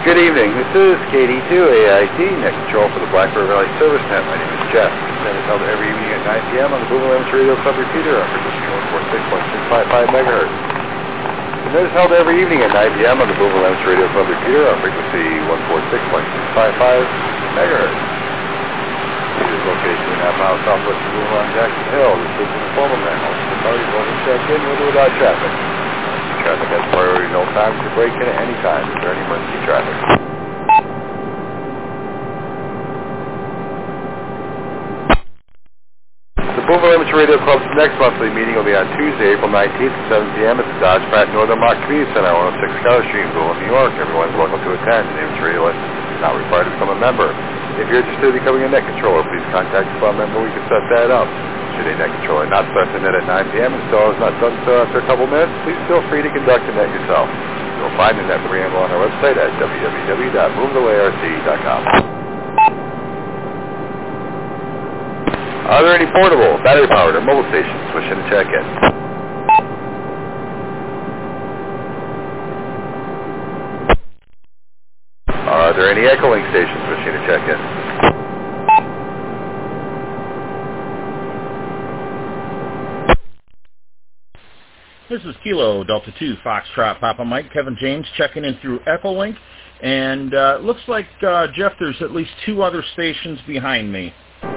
Good evening. This is KD2AIT, net control for the Black River Valley Service Net. My name is Jeff. This net is held every evening at 9 p.m. on the Boom Limits Radio Club repeater on frequency 146.655 megahertz. The net is held every evening at 9 p.m. on the Boom Limits Radio Club repeater on frequency 146.655 megahertz. It is located 2.5 miles southwest of Boom on Jackson Hill. This is an informal net. The parties will check in with or without traffic. Traffic has priority, no time to break in at any time. Is there any emergency traffic? The Boom Limits Radio Club's next monthly meeting will be on Tuesday, April 19th at 7 p.m. at the Dodge Pratt Northern Mach Community Center, 106 Scholar Street, Boone, New York. Everyone's welcome to attend. The Limits Radio license is not required to become a member. If you're interested in becoming a net controller, please contact the club member. We can set that up. Should a net controller not start the net at 9 p.m. and still has not done so after a couple minutes, please feel free to conduct the net yourself. You'll find the net preamble on our website at www.boomdelayRC.com. Are there any portable, battery-powered, or mobile stations wishing to check in? Are there any Echolink stations wishing to check in? This is Kilo Delta 2 Foxtrot Papa Mike, Kevin James checking in through Echolink, and looks like, Jeff, there's at least two other stations behind me.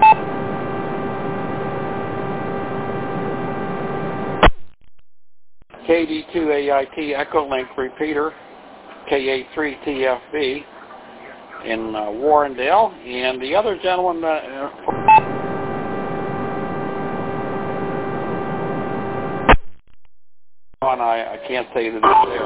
KD2AIT Echolink repeater, KA3TFB in Warrendale, and the other gentleman... I can't say that it's there.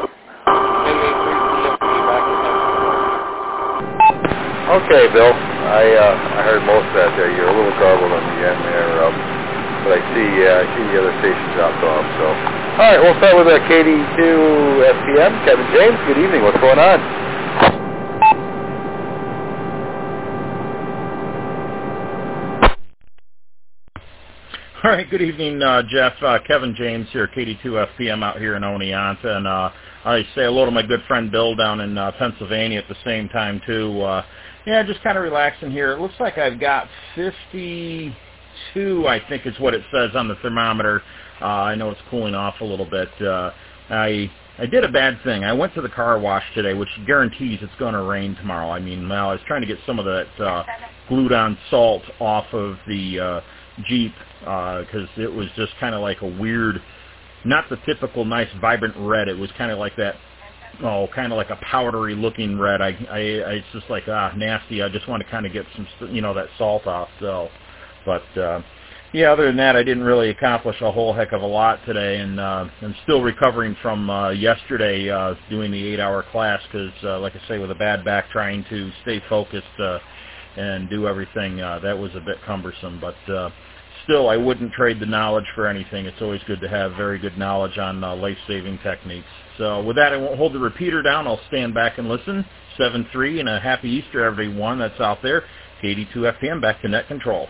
Okay, Bill. I heard most of that there. You're a little garbled on the end there, but I see the other stations dropped off. So, all right, we'll start with KD2 FPM. Kevin James, good evening. What's going on? All right, good evening, Jeff. Kevin James here, KD2 FPM out here in Oneonta, and I say hello to my good friend Bill down in Pennsylvania at the same time, too. Yeah, just kind of relaxing here. It looks like I've got 52, I think is what it says on the thermometer. I know it's cooling off a little bit. I did a bad thing. I went to the car wash today, which guarantees it's going to rain tomorrow. I mean, well, I was trying to get some of that glued-on salt off of the Jeep, because it was just kind of like a weird, not the typical nice vibrant red. It was kind of like that, kind of like a powdery looking red. It's just like, nasty. I just want to kind of get some, that salt off. So, but yeah, other than that, I didn't really accomplish a whole heck of a lot today, and I'm still recovering from yesterday doing the 8-hour class because, like I say, with a bad back, trying to stay focused and do everything, that was a bit cumbersome, but still, I wouldn't trade the knowledge for anything. It's always good to have very good knowledge on life-saving techniques. So with that, I won't hold the repeater down. I'll stand back and listen. 7-3, and a happy Easter, everyone that's out there. KD2 FPM, back to net control.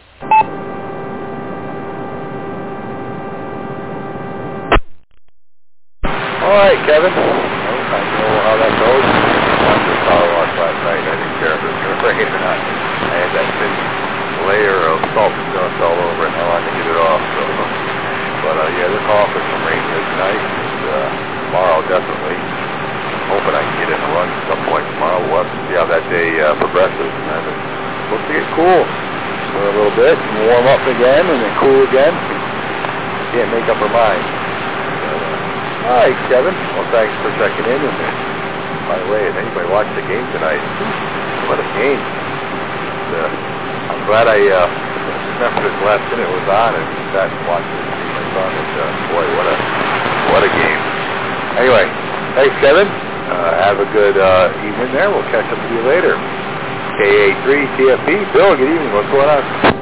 All right, Kevin. I know how that goes. I went to the car wash last night. I didn't care if it was going to rain or not. I had that thin layer of salt and dust all over it, and I wanted to get it off. So, but yeah, they're calling for some rain here tonight, and tomorrow definitely. Hoping I can get in a run at some point tomorrow. We'll have to see how that day progresses. And it's supposed to get cool for a little bit, and warm up again, and then cool again. Can't make up our mind. All right, Kevin. Well, thanks for checking in. And by the way, if anybody watched the game tonight, what a game! I'm glad I remember this last minute was on and sat and watched it with my son. And boy, what a game! Anyway, thanks, Kevin. Have a good evening there. We'll catch up with you later. KA3TFB. Bill, good evening. What's going on?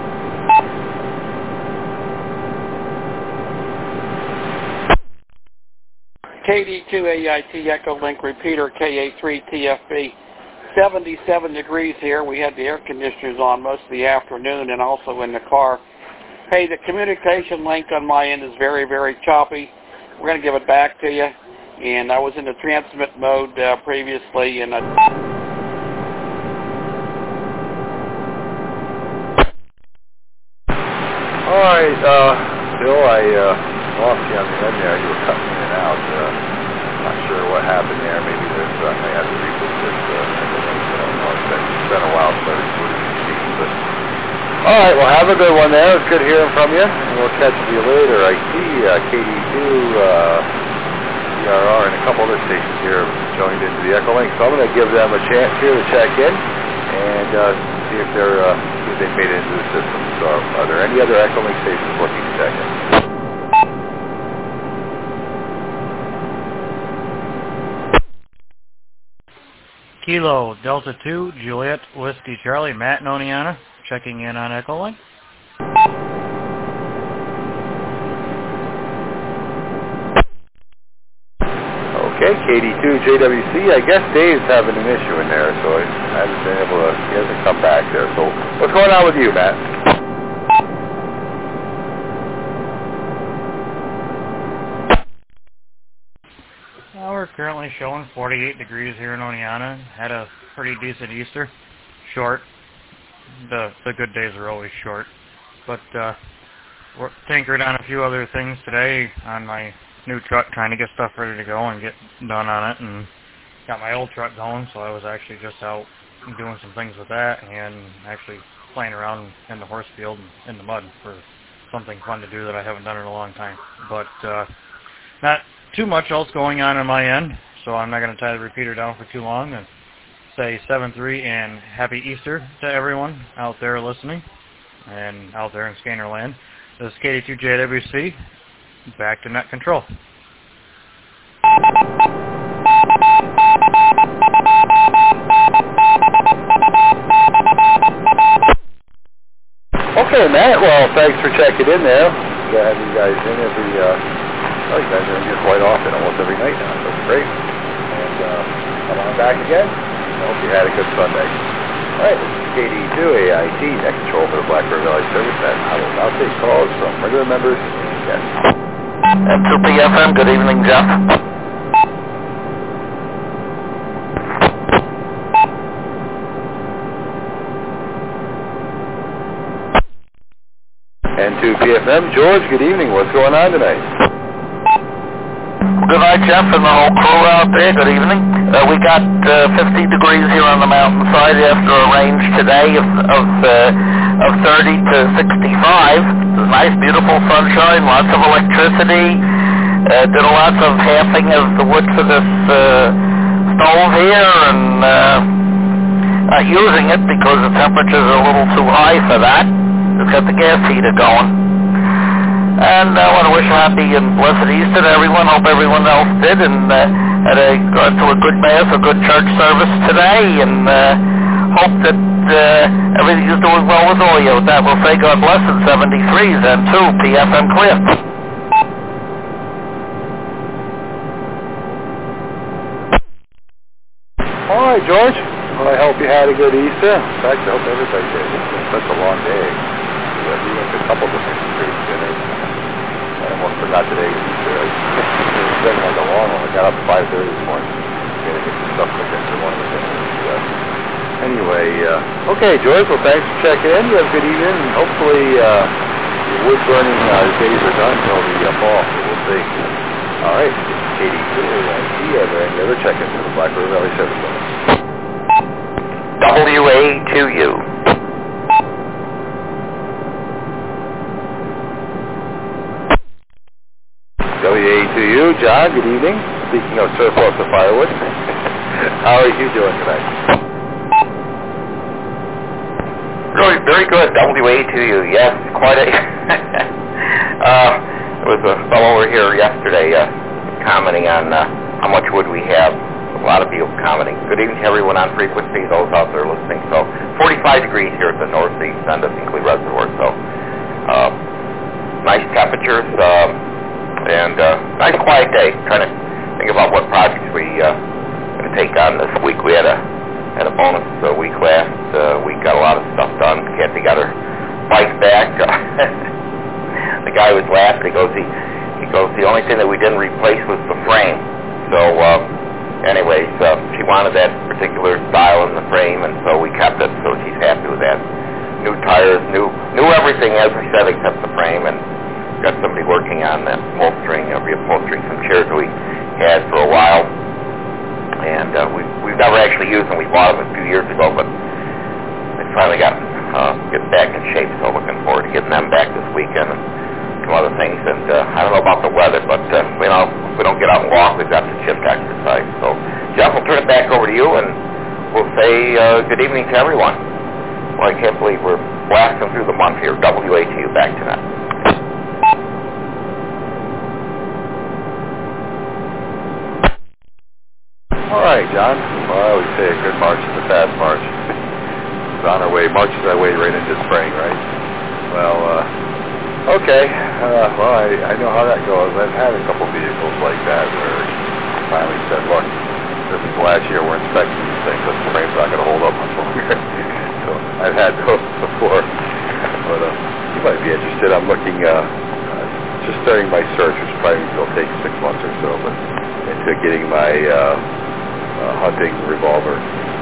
KD2AIT Echolink repeater, KA3TFB. 77 degrees here. We had the air conditioners on most of the afternoon and also in the car. Hey, the communication link on my end is very, very choppy. We're going to give it back to you. And I was in the transmit mode previously, and right, Bill, I lost you on the end there. You were cutting in and out. Not sure what happened there. Maybe there's, I may have to reboot this. It's been a while since I recorded these meetings, but all right, well, have a good one there. It's good hearing from you, and we'll catch you later. I see KD2, CRR, and a couple other stations here joined into the Echolink, so I'm going to give them a chance here to check in and see if they've made it into the system. So, are there any other Echolink stations looking to check in? Kilo Delta 2, Juliet Whiskey Charlie, Matt and Oneonta, checking in on Echolink. Okay, KD2, JWC. I guess Dave's having an issue in there, so I haven't been able to, he hasn't come back there. So, what's going on with you, Matt? We're currently showing 48 degrees here in Oneonta. Had a pretty decent Easter. Short. The good days are always short. But we're tinkered on a few other things today on my new truck, trying to get stuff ready to go and get done on it. And got my old truck going, so I was actually just out doing some things with that and actually playing around in the horse field and in the mud for something fun to do that I haven't done in a long time. But not too much else going on my end, so I'm not going to tie the repeater down for too long and say 7-3 and happy Easter to everyone out there listening and out there in Scanner land. This is KD2 JWC, back to net control. Okay, Matt, well, thanks for checking in there. Glad to have you guys in every, you guys are in here quite often, almost every night now, so it's great. And come on back again. I hope you had a good Sunday. All right, this is KD2 AIT, net control for the Black River Valley Service, and I will now take calls from regular members and guests. M2PFM, good evening, Jeff. N2PFM, George, good evening. What's going on tonight? Good night, Jeff, and the whole crew out there. Good evening. We got 50 degrees here on the mountainside after a range today of 30 to 65. Nice, beautiful sunshine, lots of electricity. Did lots of halving of the wood for this stove here, and not using it because the temperatures are a little too high for that. Just got the gas heater going. And I want to wish a happy and blessed Easter to everyone. Hope everyone else did, and gone to a good mass, a good church service today, and hope that everything is doing well with all you. With that, we'll say God bless and 73s and 2 PFM clear. All right, George. Well, I hope you had a good Easter. In fact, I hope everybody did. It's been such a long day. We went to a couple different street dinners. I almost forgot today was Easter. It's been like a long one. I got up at 5:30 this morning. Got to get some stuff cooked in for one of the dinners. Anyway, okay, George. Well, thanks for checking in. You have a good evening. And hopefully, your wood burning days are done until the fall. So we'll see. All right. KD2, AIT. Are there any other check-ins for the Black River Valley Service Center? WA2U. WA2U, John, good evening. Speaking of surplus of firewood, how are you doing tonight? Really, very good. WA2U, yes, quite a... there was a fellow over here yesterday commenting on how much wood we have. A lot of people commenting. Good evening to everyone on frequency, those out there listening. So, 45 degrees here at the northeast end of Hinkley Reservoir. So, nice temperatures. And nice quiet day. Trying to think about what projects we going to take on this week. We had a bonus week last week. Got a lot of stuff done. Kathy got her bike back. The guy was laughing. He goes, the only thing that we didn't replace was the frame. So anyways, she wanted that particular style in the frame, and so we kept it. So she's happy with that. New tires, new everything, as we said, except the frame, and got somebody working on that reupholstering some chairs we had for a while. And we've never actually used them. We bought them a few years ago, but they finally got getting back in shape, so looking forward to getting them back this weekend and some other things. And I don't know about the weather, but if we don't get out and walk, we've got the shift exercise. So, Jeff, we'll turn it back over to you, and we'll say good evening to everyone. Well, I can't believe we're blasting through the month here. WATU back tonight. All right, John. Well, I always say a good march is a fast march. It's on our way, marches our way right into spring, right? Well, okay. Well, I know how that goes. I've had a couple vehicles like that where I finally said, look, this is the last year we're inspecting these things, because the frame's not going to hold up much longer. So I've had those before. But you might be interested. I'm looking, just starting my search, which probably will take 6 months or so, but into getting my hunting revolver.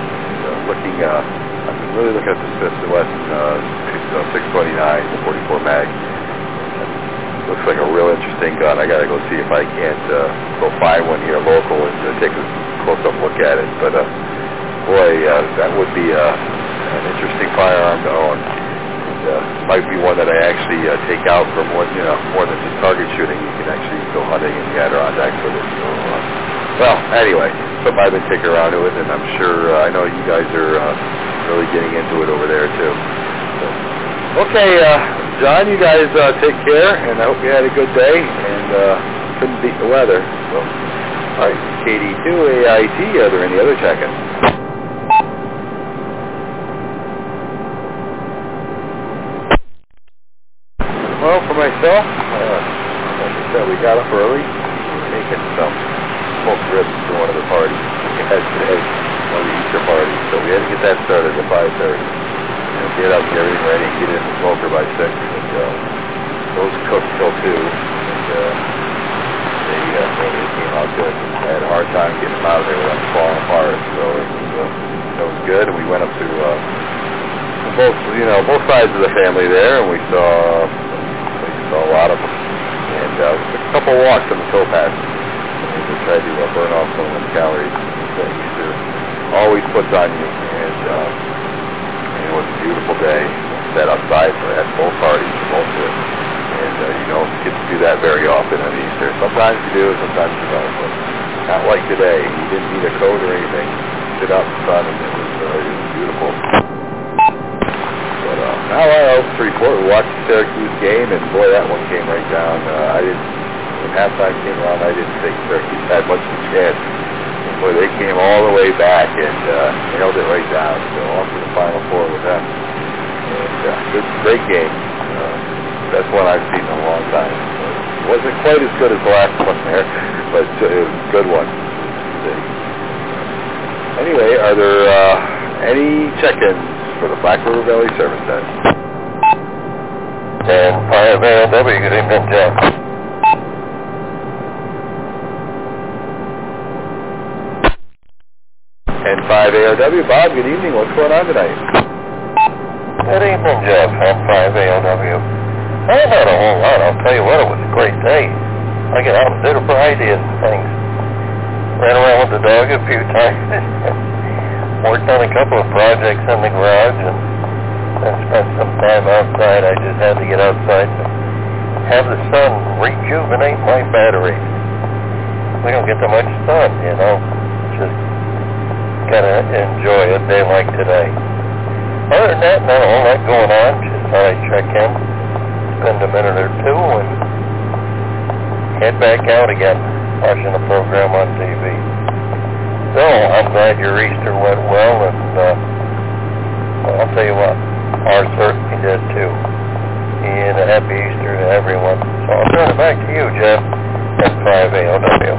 I'm really looking at the Smith & Wesson 629, the 44 mag. Looks like a real interesting gun. I got to go see if I can't go find one here local and take a close-up look at it. But boy, that would be an interesting firearm to own. Might be one that I actually take out for more than just target shooting. You can actually go hunting in the Adirondacks with it. So, well, anyway, something I've been kicking around with, and I'm sure I know you guys are really getting into it over there too. So, okay, John, you guys take care, and I hope you had a good day, and couldn't beat the weather. So, all right, KD2 AIT. Are there any other check-ins? Well, for myself, like I said, we got up early. We were making some smoked ribs for one of the parties we had today, one of the Easter parties. So we had to get that started at 5:30. Get up, get everything ready, get in the smoker by 6. And those cooked till 2. And they came out good. I had a hard time getting them out of there without them falling apart. So it was good. And we went up to both sides of the family there, and we saw a lot of them. And took a couple walks on the towpath. And we tried to burn off some of the calories that Easter always puts on you. And it was a beautiful day. Sat outside at both parties for most of it. And you don't get to do that very often on Easter. Sometimes you do, sometimes you don't. But not like today. You didn't need a coat or anything. Sit out in the sun, and it was beautiful. But now I was to report. We watched the Syracuse game, and boy, that one came right down. When halftime came around, I didn't think Syracuse had much of a chance. And boy, they came all the way back and nailed it right down. So off to the Final Four with them. And great game. Best one I've seen in a long time. It wasn't quite as good as the last one there, but it was a good one. Anyway, are there any check-ins for the Black River Valley Service Desk? And 5ALW, good evening, Jeff. And 5ALW, Bob, good evening. What's going on tonight? Good evening, Jeff. And 5ALW. I had a whole lot. I'll tell you what, it was a great day. I got out and did a variety of things. Ran around with the dog a few times. Worked on a couple of projects in the garage and spent some time outside. I just had to get outside and have the sun rejuvenate my battery. We don't get that much sun, Just gotta enjoy a day like today. Other than that, not a whole lot going on. Just thought I'd check in, spend a minute or two, and head back out again, watching the program on TV. So, I'm glad your Easter went well, and I'll tell you what, ours certainly did too. And a happy Easter to everyone. So I'll turn it back to you, Jeff, at 5ALW.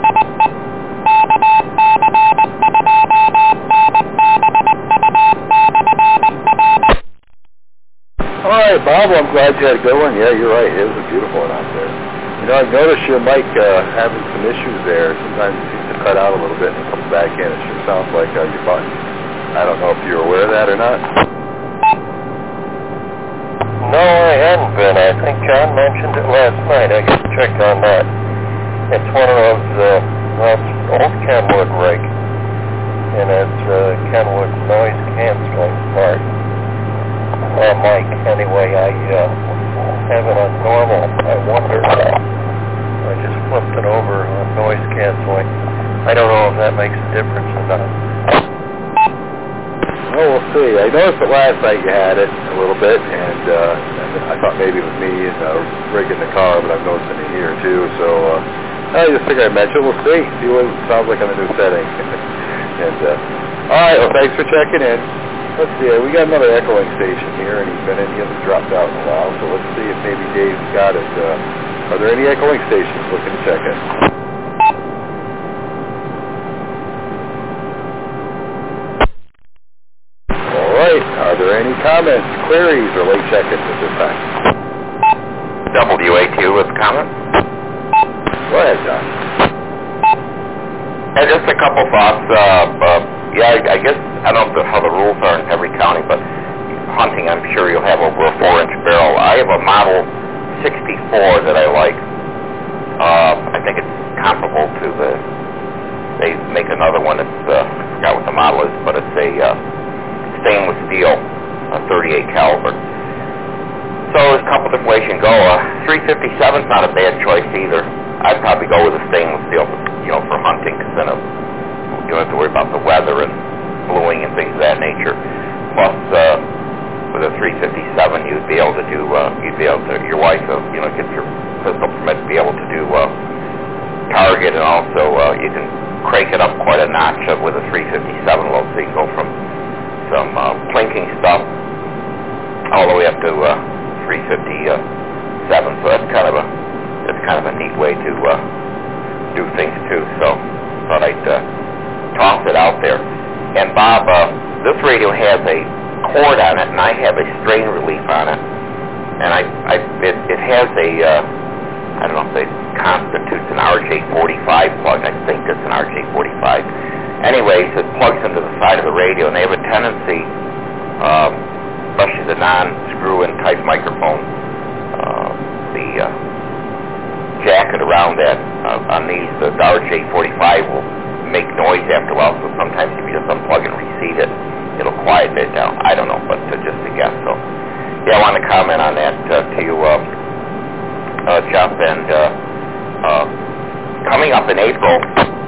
All right, Bob, well, I'm glad you had a good one. Yeah, you're right. It was a beautiful one out there. I've noticed your mic having some issues there. Sometimes it seems to cut out a little bit and it comes back in. It sure sounds like your button. I don't know if you're aware of that or not. No, I hadn't been. I think John mentioned it last night. I got to check on that. It's one of those, well, it's old Kenwood rig. And it's Kenwood noise canceling part. Mic, anyway, I have it on normal. I wonder, I just flipped it over on noise canceling. I don't know if that makes a difference or not. Well, we'll see. I noticed that last night you had it a little bit, and I thought maybe it was me and rig in the car, but I'm noticing it here too. So I just figured I'd mention it. We'll see what it sounds like on the new setting. And all right, well, thanks for checking in. Let's see. We got another echoing station here, and he hasn't dropped out in a while. So let's see if maybe Dave's got it. Are there any echoing stations looking to check in? Are there any comments, queries, or late check-ins at this time? WA2 with comment. Go ahead, John. Just a couple thoughts. I guess, I don't know how the rules are in every county, but hunting, I'm sure you'll have over a 4-inch barrel. I have a Model 64 that I like. I think it's comparable to they make another one that's, I forgot what the model is, but it's a stainless steel, 38 caliber. So there's a couple different ways you can go. 357's not a bad choice either. I'd probably go with a stainless steel, for hunting, because then you don't have to worry about the weather and bluing and things of that nature. Plus, with a 357, you'd be able to do, your wife, get your pistol permit to be able to do target, and also you can crank it up quite a notch with a 357 load, so you can go from some plinking stuff all the way up to 357. So that's kind of a neat way to do things too. So thought I'd toss it out there. And Bob, this radio has a cord on it, and I have a strain relief on it, and it has a I don't know if it constitutes an RJ45 plug. I think it's an RJ45. Anyways, it plugs into the side of the radio, and they have a tendency, especially the non-screw-in type microphone, the jacket around that on these, the RJ45 will make noise after a while, so sometimes if you just unplug and reseat it, it'll quiet it down. I don't know, but just a guess. So, yeah, I want to comment on that to you, Jeff, and coming up in April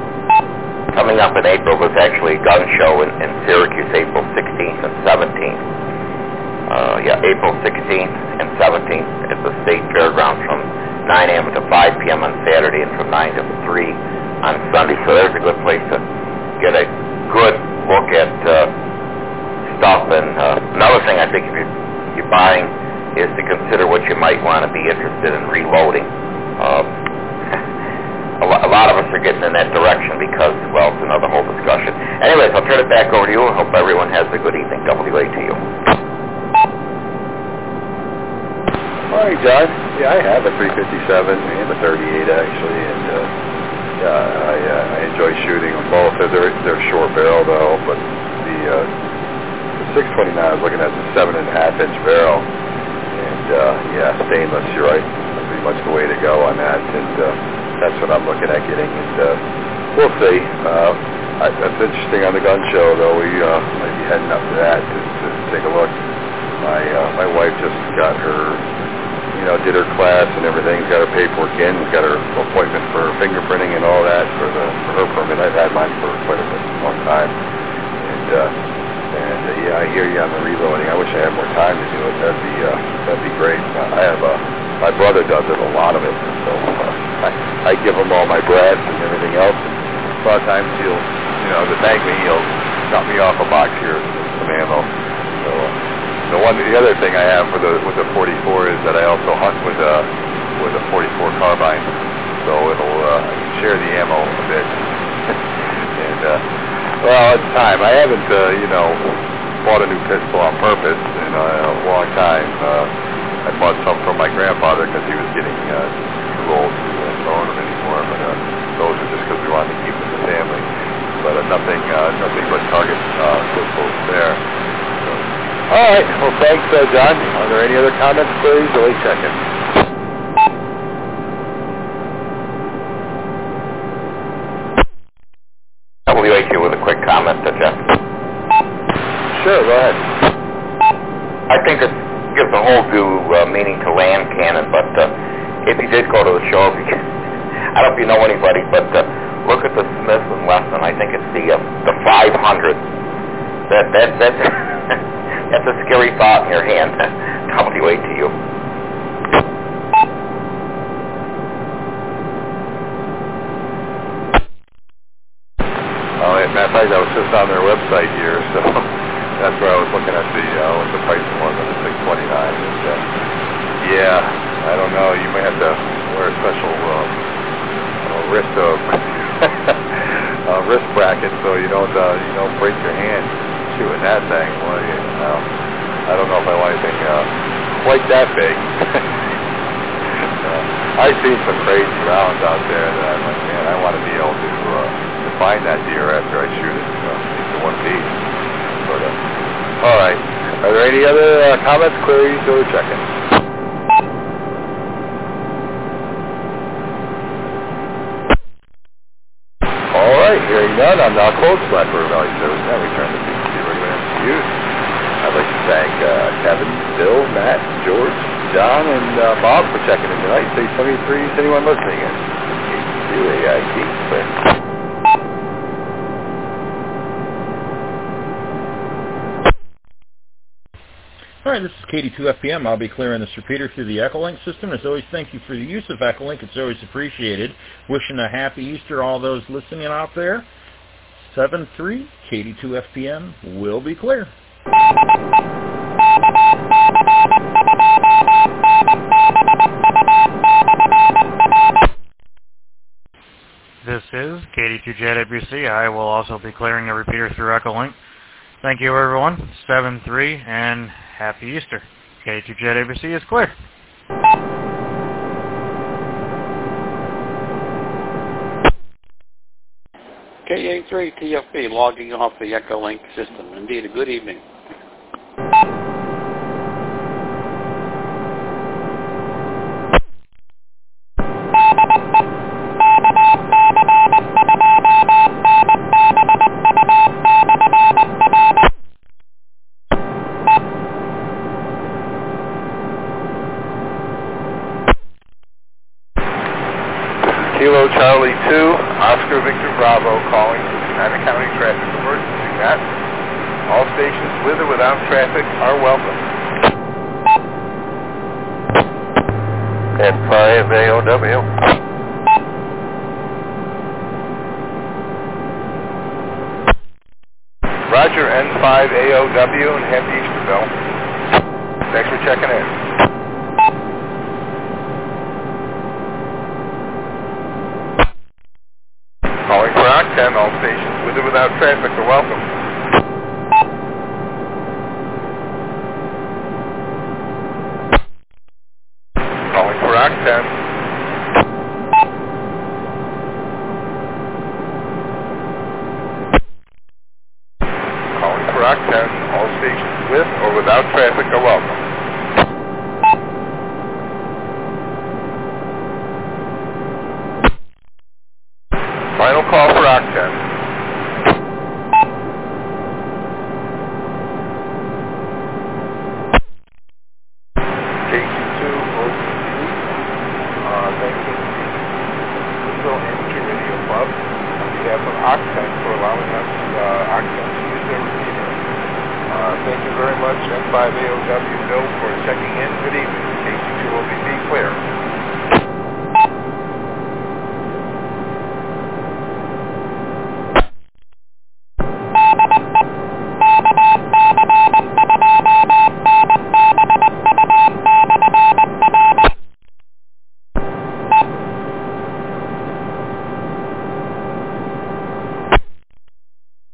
was actually a gun show in Syracuse, April 16th and 17th. April 16th and 17th at the State Fairgrounds from 9 a.m. to 5 p.m. on Saturday and from 9 to 3 on Sunday. So there's a good place to get a good look at stuff. And another thing I think if you're buying is to consider what you might want to be interested in reloading. A lot of us are getting in that direction because, well, it's another whole discussion. Anyways, I'll turn it back over to you. I hope everyone has a good evening. WA to you. All right, John. Yeah, I have a 357 and a 38 actually, and I enjoy shooting them both. They're short barrel though, but the 629 I was looking at the 7.5-inch barrel, and stainless. You're right. That's pretty much the way to go on that, and that's what I'm looking at getting. And we'll see. That's interesting on the gun show though. We might be heading up to that to take a look. My wife just got her. Did her class and everything. Got her paperwork in. Got her appointment for fingerprinting and all that for her permit. I've had mine for quite a long time. And I hear you on the reloading. I wish I had more time to do it. That'd be great. I have my brother does it, a lot of it. So I give him all my brads and everything else. And a lot of times to thank me, he'll drop me off a box here with some ammo. So. The other thing I have with the 44 is that I also hunt with a 44 carbine, so it'll I can share the ammo a bit. And it's time. I haven't bought a new pistol on purpose in a long time. I bought some from my grandfather because he was getting too old to own them anymore. But those are just because we wanted to keep them in the family. But nothing but target pistols there. So, All right. Well, thanks, John. Are there any other comments, queries, or late check-in? WAQ with a quick comment, Jeff. Sure, go ahead. I think it gives a whole new meaning to land cannon, but if you did go to the show, I don't know if you know anybody, but look at the Smith and Wesson. I think it's the 500. That's a scary thought in your hand. WATU. Oh, as a matter of fact, I was just on their website here, so that's where I was looking at the what the pricing was on the 629. And, yeah, I don't know. You may have to wear a special wrist wrist bracket so you don't break your hand shooting that thing. Well, I don't know if I want anything quite that big. I've seen some crazy rounds out there that I'm like, man, I want to be able to find that deer after I shoot it. It's one piece, sort of. All right. Are there any other comments, queries, or check-ins? All right. Hearing none, I'm now closed Black River Valley Service. Now we turn to PCC regular MCUs. I'd like to thank Kevin, Bill, Matt, George, John, and Bob for checking in tonight. Say 73 to anyone listening in. KTUAIT. All right, this is KD2FPM. I'll be clearing this repeater through the Echolink system. As always, thank you for the use of Echolink. It's always appreciated. Wishing a happy Easter, all those listening out there. 7-3, KD2FPM will be clear. This is KD2JWC. I will also be clearing the repeater through Echolink. Thank you, everyone. 7-3, and happy Easter. KD2JWC is clear. KA3 TFB logging off the Echolink system. Indeed, a good evening. Kilo Charlie 2, Oscar Victor Bravo calling from United County Traffic Emergency Net. All stations with or without traffic are welcome. N5 AOW. Roger, N5 AOW, and happy Easter, Bill. Thanks for checking in. Calling for Octen, all stations with or without traffic are welcome. Calling for Octen. Calling for Octen, all stations with or without traffic are welcome. Final call for Octen. KQ2 OPC. Thanks to the Cisco Amateur Radio Club on behalf of Octen for allowing us Octen to use their repeater. Thank you very much, N5AOW Bill, for checking in. Good evening. KQ2 OPC clear.